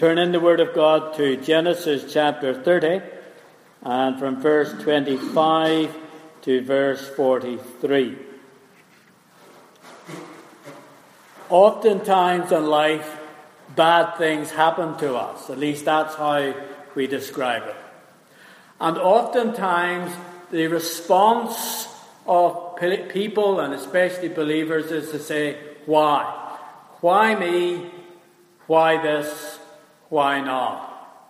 Turn in the Word of God to Genesis chapter 30 and from verse 25 to verse 43. Oftentimes in life, bad things happen to us. At least that's how we describe it. And oftentimes the response of people, and especially believers, is to say, why? Why me? Why this? Why not?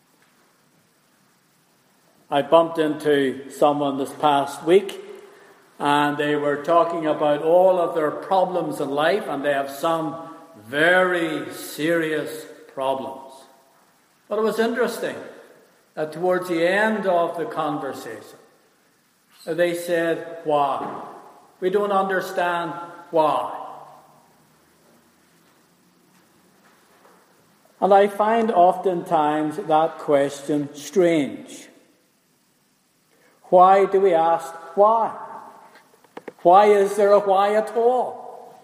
I bumped into someone this past week, and they were talking about all of their problems in life, and they have some very serious problems. But it was interesting that towards the end of the conversation, they said, why? We don't understand why. And I find oftentimes that question strange. Why do we ask why? Why is there a why at all?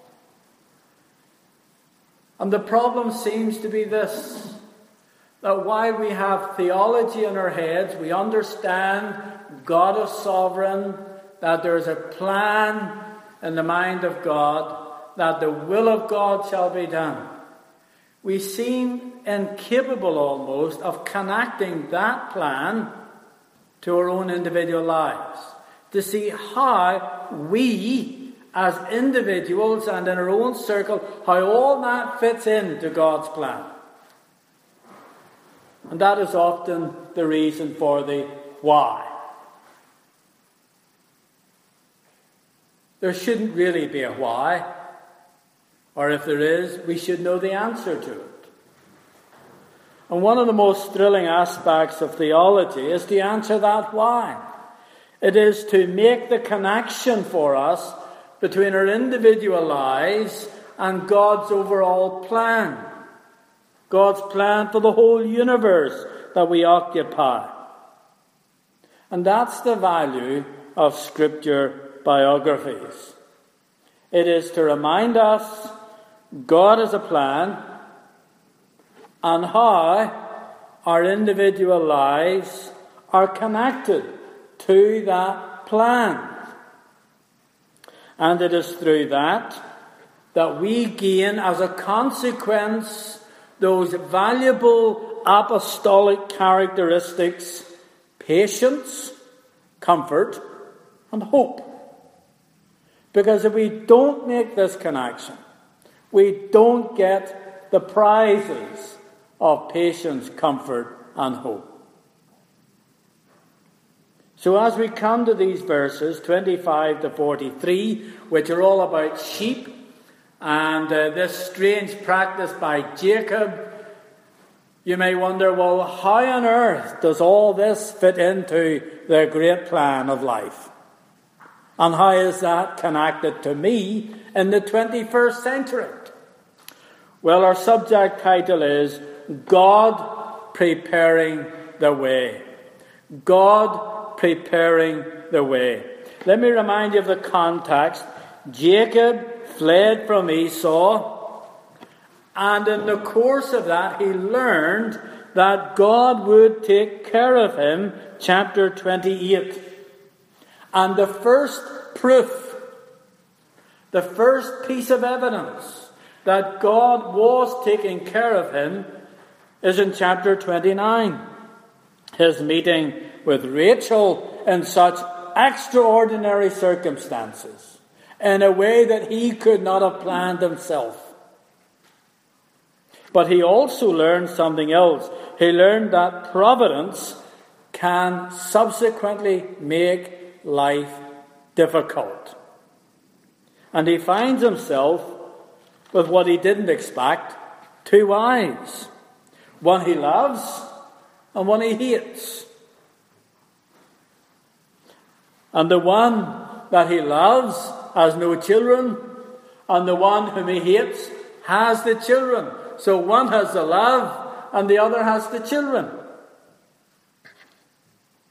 And the problem seems to be this, that while we have theology in our heads, we understand God is sovereign, that there is a plan in the mind of God, that the will of God shall be done. We seem incapable almost of connecting that plan to our own individual lives, to see how we as individuals and in our own circle, how all that fits into God's plan. And that is often the reason for the why. There shouldn't really be a why. Or if there is, we should know the answer to it. And one of the most thrilling aspects of theology is to answer that why. It is to make the connection for us between our individual lives and God's overall plan. God's plan for the whole universe that we occupy. And that's the value of Scripture biographies. It is to remind us God has a plan, and how our individual lives are connected to that plan. And it is through that we gain as a consequence those valuable apostolic characteristics: patience, comfort, and hope. Because if we don't make this connection, we don't get the prizes of patience, comfort, and hope. So as we come to these verses, 25 to 43, which are all about sheep, and this strange practice by Jacob, you may wonder, well, how on earth does all this fit into the great plan of life? And how is that connected to me in the 21st century? Well, our subject title is God Preparing the Way. God Preparing the Way. Let me remind you of the context. Jacob fled from Esau, and in the course of that he learned that God would take care of him, chapter 28. And the first proof, the first piece of evidence that God was taking care of him is in chapter 29. His meeting with Rachel in such extraordinary circumstances, in a way that he could not have planned himself. But he also learned something else. He learned that providence can subsequently make life difficult. And he finds himself with what he didn't expect: two wives. One he loves and one he hates. And the one that he loves has no children, and the one whom he hates has the children. So one has the love and the other has the children.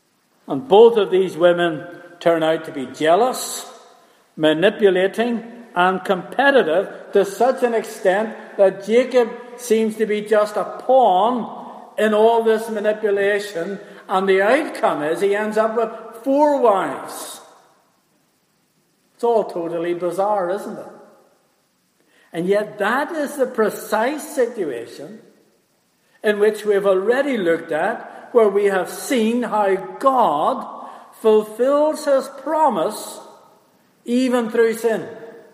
And both of these women turn out to be jealous, manipulating, and competitive to such an extent that Jacob seems to be just a pawn in all this manipulation, and the outcome is he ends up with 4 wives. It's all totally bizarre, isn't it? And yet that is the precise situation in which we've already looked at, where we have seen how God fulfills his promise even through sin.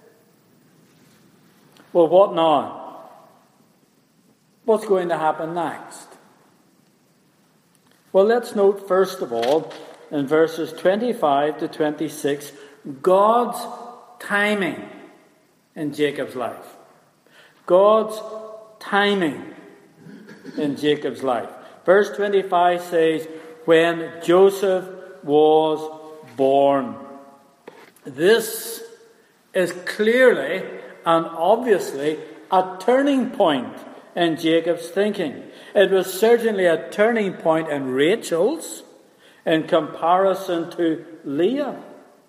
Well, what now? What's going to happen next? Well, let's note first of all, in verses 25 to 26, God's timing in Jacob's life. God's timing in Jacob's life. Verse 25 says, when Joseph was born. This is clearly and obviously a turning point in Jacob's thinking. It was certainly a turning point in Rachel's in comparison to Leah.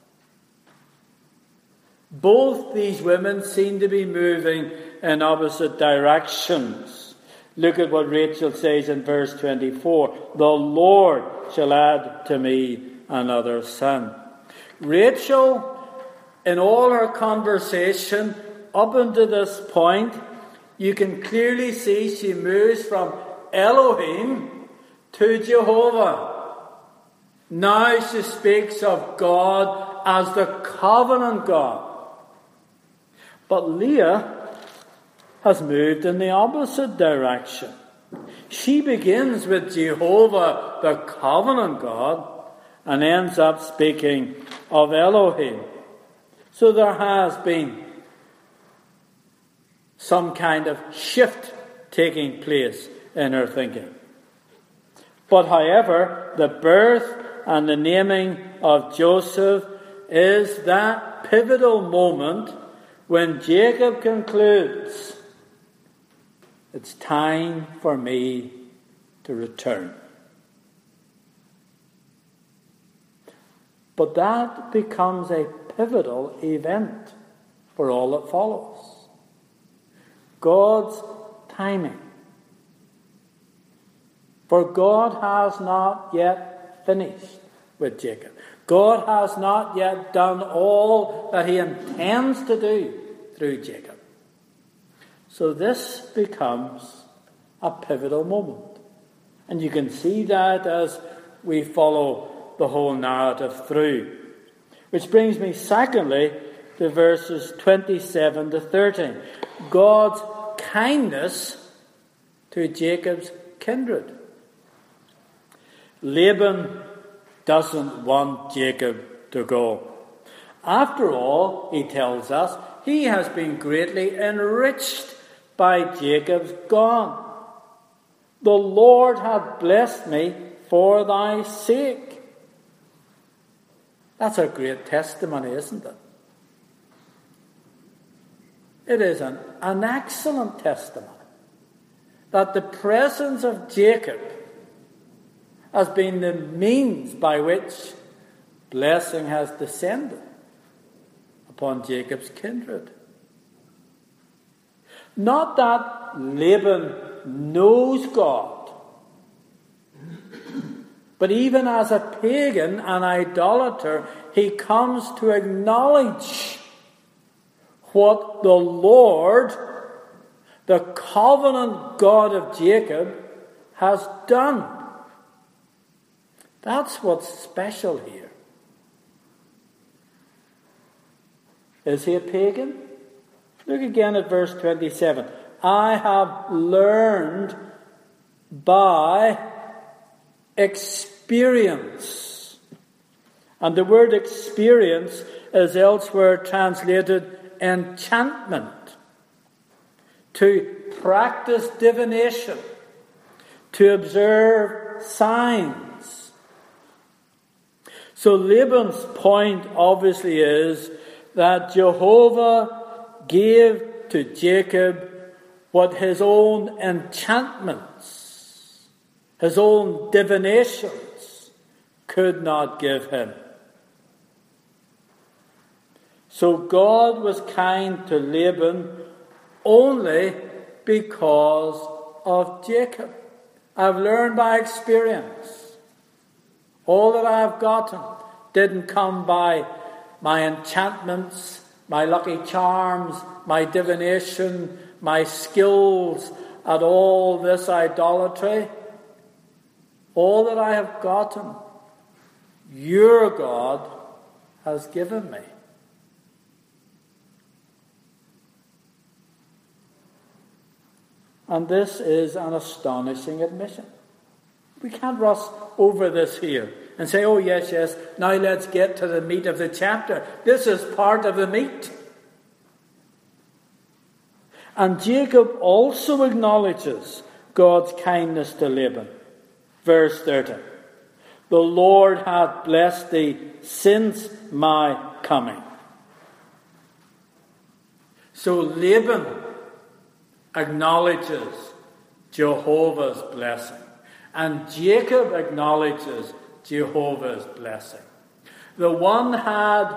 Both these women seem to be moving in opposite directions. Look at what Rachel says in verse 24. The Lord shall add to me another son. Rachel, in all her conversation up until this point, you can clearly see she moves from Elohim to Jehovah. Now she speaks of God as the covenant God. But Leah has moved in the opposite direction. She begins with Jehovah, the covenant God, and ends up speaking of Elohim. So there has been some kind of shift taking place in her thinking. But however, the birth and the naming of Joseph is that pivotal moment when Jacob concludes, it's time for me to return. But that becomes a pivotal event for all that follows. God's timing. For God has not yet finished with Jacob. God has not yet done all that he intends to do through Jacob. So this becomes a pivotal moment. And you can see that as we follow the whole narrative through. Which brings me secondly to verses 27 to 13. God's kindness to Jacob's kindred. Laban doesn't want Jacob to go. After all, he tells us, he has been greatly enriched by Jacob's gone. The Lord hath blessed me for thy sake. That's a great testimony, isn't it? It is an excellent testimony that the presence of Jacob has been the means by which blessing has descended upon Jacob's kindred. Not that Laban knows God, but even as a pagan and idolater, he comes to acknowledge what the Lord, the covenant God of Jacob, has done. That's what's special here. Is he a pagan? Look again at verse 27. I have learned by experience. And the word experience is elsewhere translated enchantment. To practice divination. To observe signs. So Laban's point obviously is that Jehovah gave to Jacob what his own enchantments, his own divinations could not give him. So God was kind to Laban only because of Jacob. I've learned by experience. All that I have gotten didn't come by my enchantments, my lucky charms, my divination, my skills at all this idolatry. All that I have gotten, your God has given me. And this is an astonishing admission. We can't rush over this here and say, oh yes, now let's get to the meat of the chapter. This is part of the meat. And Jacob also acknowledges God's kindness to Laban. Verse 30. The Lord hath blessed thee since my coming. So Laban acknowledges Jehovah's blessing. And Jacob acknowledges Jehovah's blessing. The one had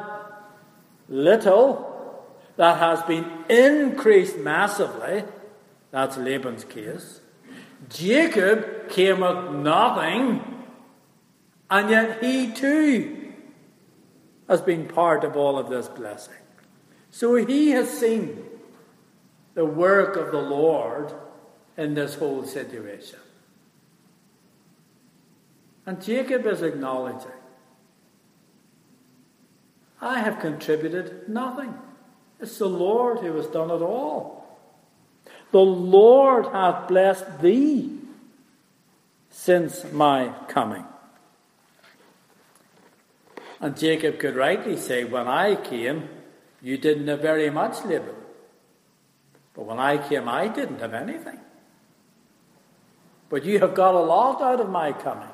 little that has been increased massively. That's Laban's case. Jacob came with nothing, and yet he too has been part of all of this blessing. So he has seen the work of the Lord in this whole situation. And Jacob is acknowledging, I have contributed nothing. It's the Lord who has done it all. The Lord hath blessed thee since my coming. And Jacob could rightly say, when I came, you didn't have very much, Laban. But when I came, I didn't have anything. But you have got a lot out of my coming.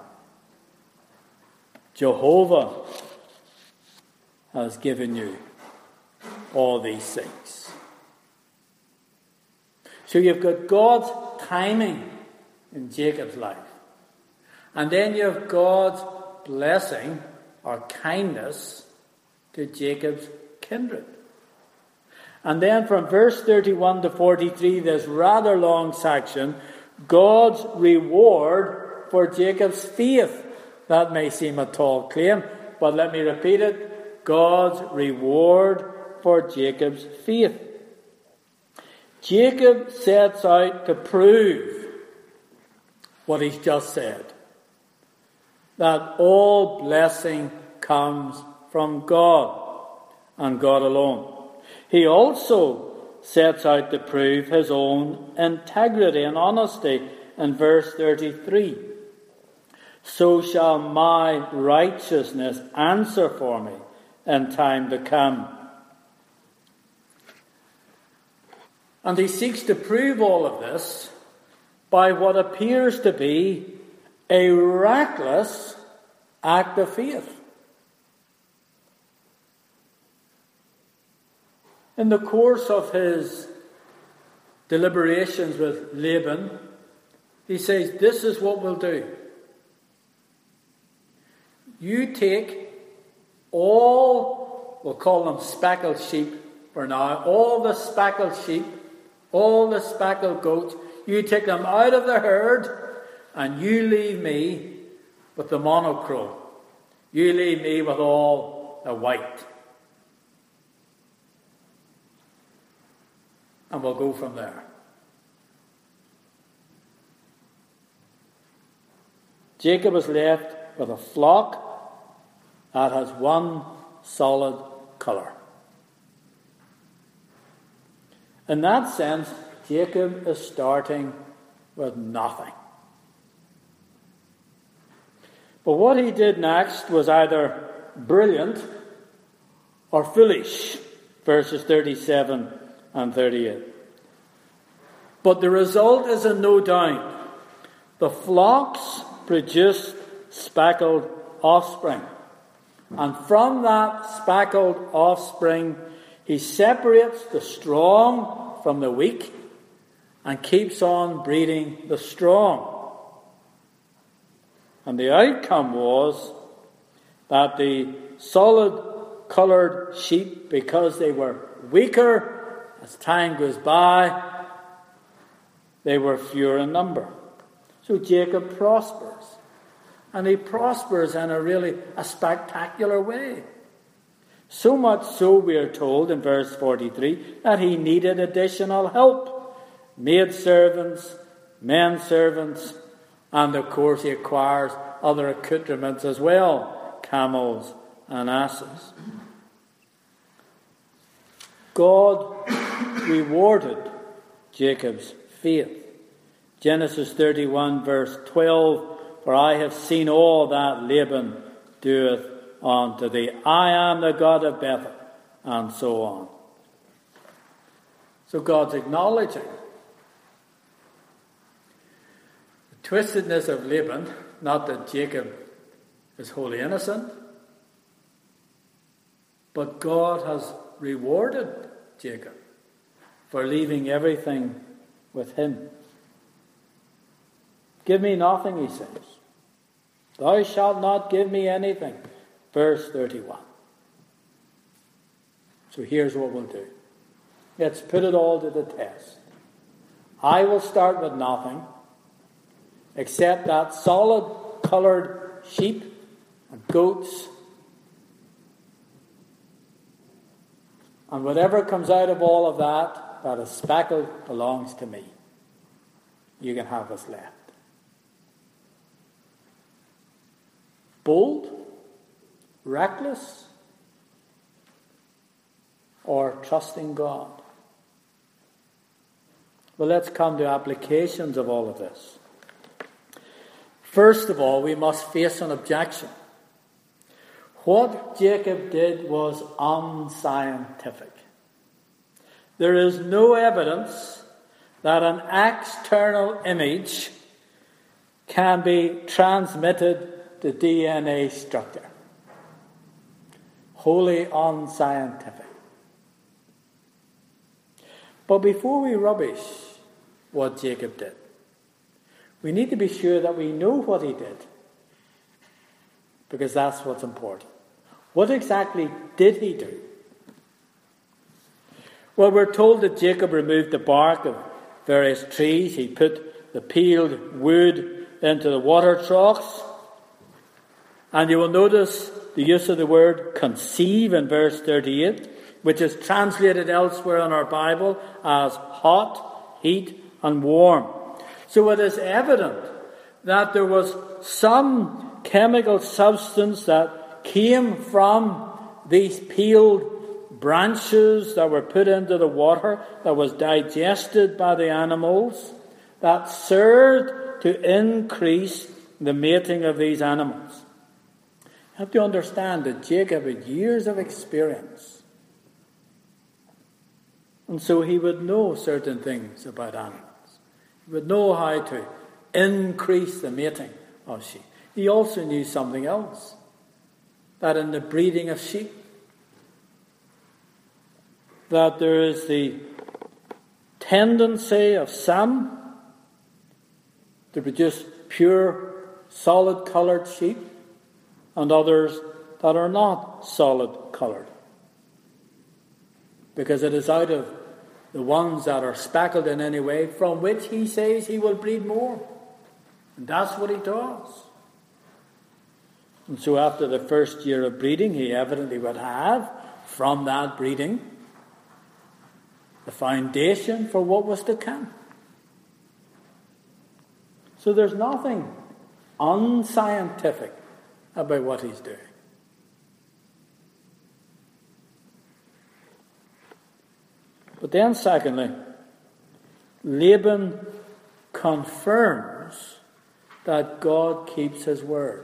Jehovah has given you all these things. So you've got God's timing in Jacob's life. And then you have God's blessing or kindness to Jacob's kindred. And then from verse 31 to 43, this rather long section, God's reward for Jacob's faith. That may seem a tall claim, but let me repeat it. God's reward for Jacob's faith. Jacob sets out to prove what he's just said. That all blessing comes from God and God alone. He also sets out to prove his own integrity and honesty in verse 33. So shall my righteousness answer for me in time to come. And he seeks to prove all of this by what appears to be a reckless act of faith. In the course of his deliberations with Laban, he says, this is what we'll do. You take all, we'll call them speckled sheep for now, all the speckled sheep, all the speckled goats, you take them out of the herd and you leave me with the monochrome. You leave me with all the white. And we'll go from there. Jacob is left with a flock that has one solid colour. In that sense, Jacob is starting with nothing. But what he did next was either brilliant or foolish, verses 37 and 38. But the result is in no doubt. The flocks produced speckled offspring. And from that speckled offspring, he separates the strong from the weak and keeps on breeding the strong. And the outcome was that the solid coloured sheep, because they were weaker, as time goes by, they were fewer in number. So Jacob prospers. And he prospers in a spectacular way. So much so, we are told in verse 43, that he needed additional help. Maidservants, men servants, and of course he acquires other accoutrements as well, camels and asses. God rewarded Jacob's faith. Genesis 31 verse 12, for I have seen all that Laban doeth unto thee. I am the God of Bethel, and so on. So God's acknowledging the twistedness of Laban, not that Jacob is wholly innocent, but God has rewarded Jacob for leaving everything with him. Give me nothing, he says. Thou shalt not give me anything. Verse 31. So here's what we'll do. Let's put it all to the test. I will start with nothing except that solid coloured sheep and goats, and whatever comes out of all of that, that is speckled, belongs to me. You can have what's left. Bold, reckless, or trusting God? Well, let's come to applications of all of this. First of all, we must face an objection. What Jacob did was unscientific. There is no evidence that an external image can be transmitted to DNA structure. Wholly unscientific. But before we rubbish what Jacob did, we need to be sure that we know what he did, because that's what's important. What exactly did he do? Well, we're told that Jacob removed the bark of various trees. He put the peeled wood into the water troughs. And you will notice the use of the word conceive in verse 38, which is translated elsewhere in our Bible as hot, heat, and warm. So it is evident that there was some chemical substance that came from these peeled branches that were put into the water, that was digested by the animals, that served to increase the mating of these animals. You have to understand that Jacob had years of experience. And so he would know certain things about animals. He would know how to increase the mating of sheep. He also knew something else. That in the breeding of sheep, that there is the tendency of some to produce pure, solid-coloured sheep, and others that are not solid-coloured. Because it is out of the ones that are speckled in any way from which he says he will breed more. And that's what he does. And so after the first year of breeding, he evidently would have, from that breeding, the foundation for what was to come. So there's nothing unscientific about what he's doing. But then secondly, Laban confirms that God keeps his word.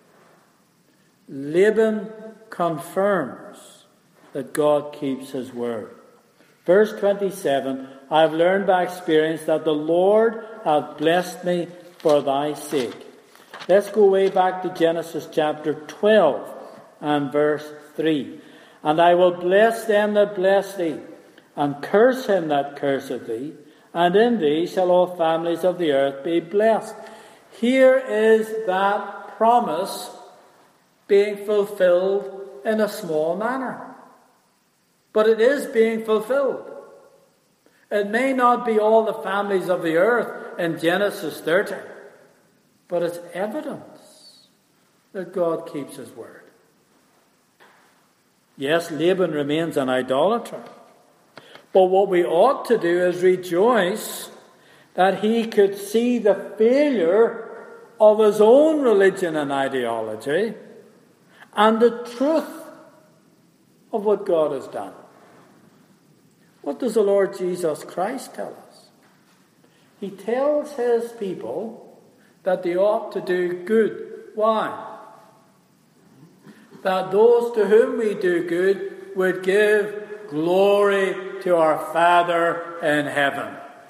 Laban confirms that God keeps his word. Verse 27, I have learned by experience that the Lord hath blessed me for thy sake. Let's go way back to Genesis chapter 12 and verse 3. And I will bless them that bless thee, and curse him that curseth thee, and in thee shall all families of the earth be blessed. Here is that promise being fulfilled in a small manner. But it is being fulfilled. It may not be all the families of the earth in Genesis 30, but it's evidence that God keeps his word. Yes, Laban remains an idolater. But what we ought to do is rejoice that he could see the failure of his own religion and ideology and the truth of what God has done. What does the Lord Jesus Christ tell us? He tells his people that they ought to do good. Why? That those to whom we do good would give glory to our Father in heaven.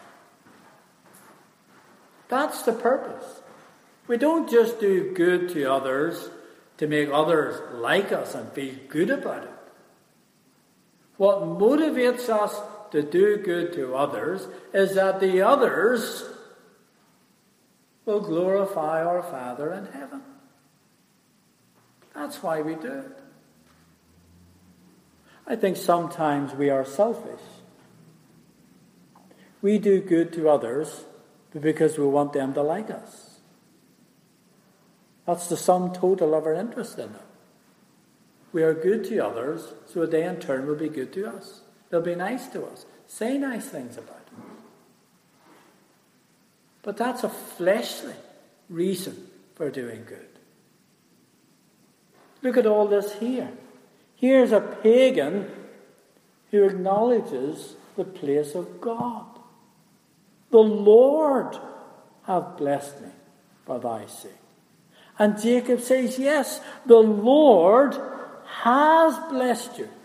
That's the purpose. We don't just do good to others to make others like us and feel good about it. What motivates us to do good to others is that the others will glorify our Father in heaven. That's why we do it. I think sometimes we are selfish. We do good to others because we want them to like us. That's the sum total of our interest in them. We are good to others so they in turn will be good to us. They'll be nice to us. Say nice things about them. But that's a fleshly reason for doing good. Look at all this here. Here's a pagan who acknowledges the place of God. The Lord hath blessed me for thy sake. And Jacob says, yes, the Lord has blessed you.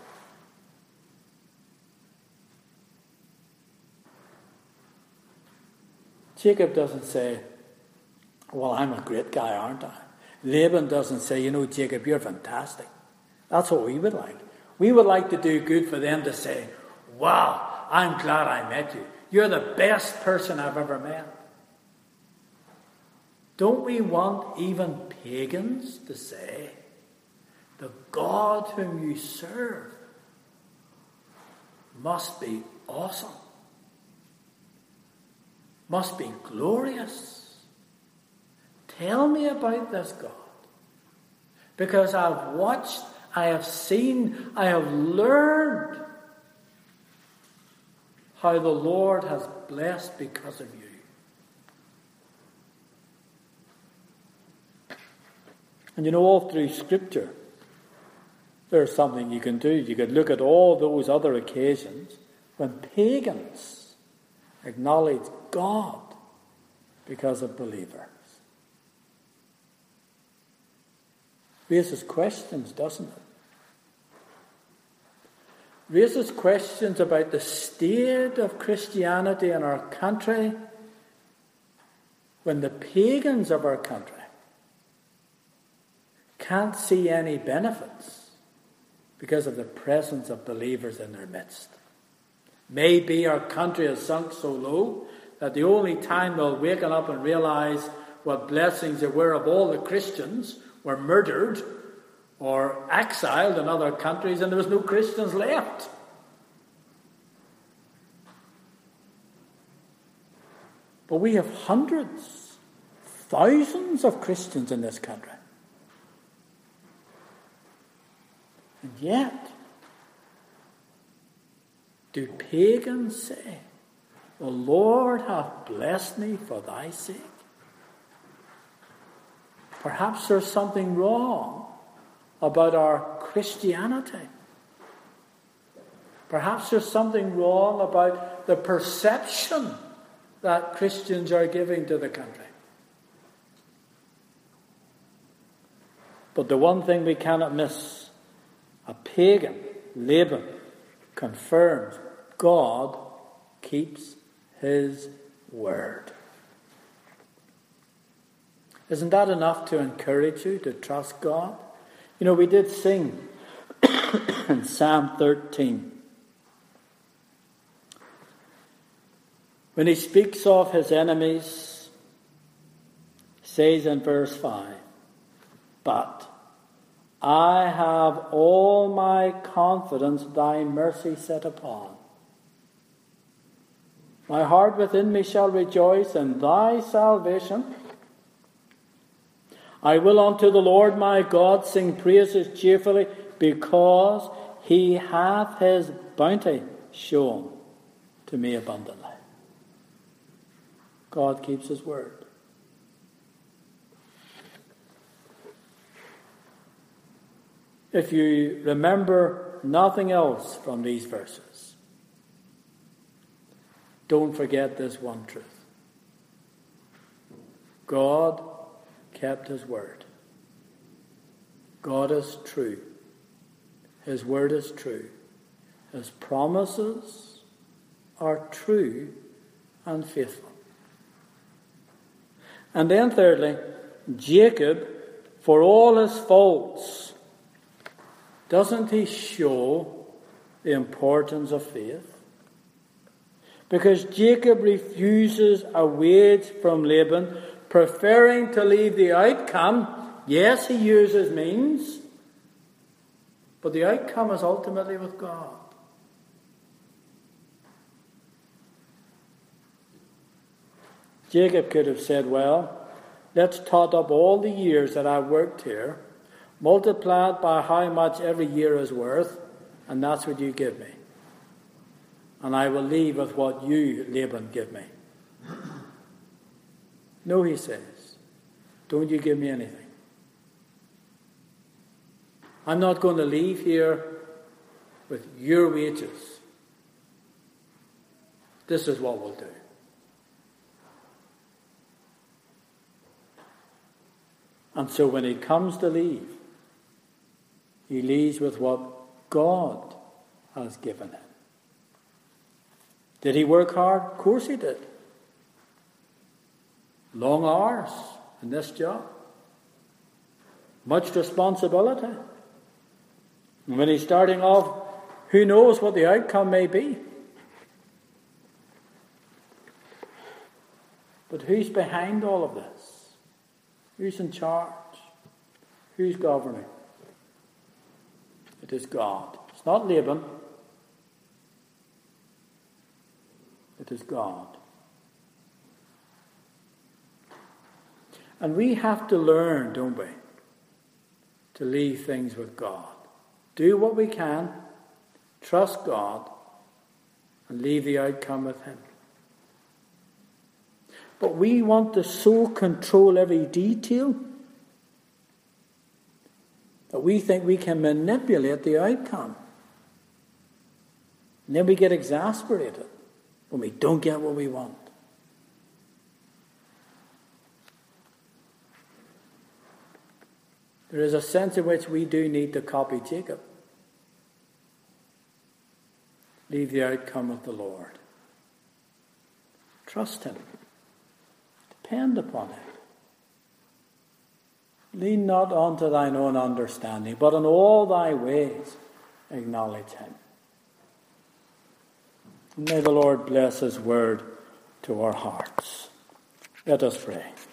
Jacob doesn't say, well, I'm a great guy, aren't I? Laban doesn't say, Jacob, you're fantastic. That's what we would like. We would like to do good for them to say, wow, I'm glad I met you. You're the best person I've ever met. Don't we want even pagans to say, the God whom you serve must be awesome, must be glorious. Tell me about this God. Because I've watched, I have seen, I have learned how the Lord has blessed because of you. And all through Scripture, there's something you can do. You could look at all those other occasions when pagans acknowledge God because of believers. Raises questions, doesn't it? Raises questions about the state of Christianity in our country when the pagans of our country can't see any benefits because of the presence of believers in their midst. Maybe our country has sunk so low that the only time they'll wake up and realize what blessings there were of all the Christians were murdered or exiled in other countries and there was no Christians left. But we have hundreds, thousands of Christians in this country. And yet, do pagans say, the Lord hath blessed me for thy sake? Perhaps there's something wrong about our Christianity. Perhaps there's something wrong about the perception that Christians are giving to the country. But the one thing we cannot miss, a pagan, Laban, confirms God keeps his word. Isn't that enough to encourage you to trust God? We did sing in Psalm 13. When he speaks of his enemies, says in verse 5, but I have all my confidence thy mercy set upon. My heart within me shall rejoice in thy salvation. I will unto the Lord my God sing praises cheerfully, because he hath his bounty shown to me abundantly. God keeps his word. If you remember nothing else from these verses, don't forget this one truth. God kept his word. God is true. His word is true. His promises are true and faithful. And then thirdly, Jacob, for all his faults, doesn't he show the importance of faith? Because Jacob refuses a wage from Laban, preferring to leave the outcome. Yes, he uses means, but the outcome is ultimately with God. Jacob could have said, well, let's tot up all the years that I've worked here, multiply it by how much every year is worth, and that's what you give me. And I will leave with what you, Laban, give me. No, he says, don't you give me anything. I'm not going to leave here with your wages. This is what we'll do. And so when he comes to leave, he leaves with what God has given him. Did he work hard? Of course he did. Long hours in this job. Much responsibility. And when he's starting off, who knows what the outcome may be? But who's behind all of this? Who's in charge? Who's governing? It is God. It's not Laban. It is God. And we have to learn, don't we, to leave things with God. Do what we can, trust God, and leave the outcome with him. But we want to so control every detail that we think we can manipulate the outcome. And then we get exasperated when we don't get what we want. There is a sense in which we do need to copy Jacob. Leave the outcome with the Lord. Trust him. Depend upon him. Lean not unto thine own understanding, but in all thy ways acknowledge him. May the Lord bless his word to our hearts. Let us pray.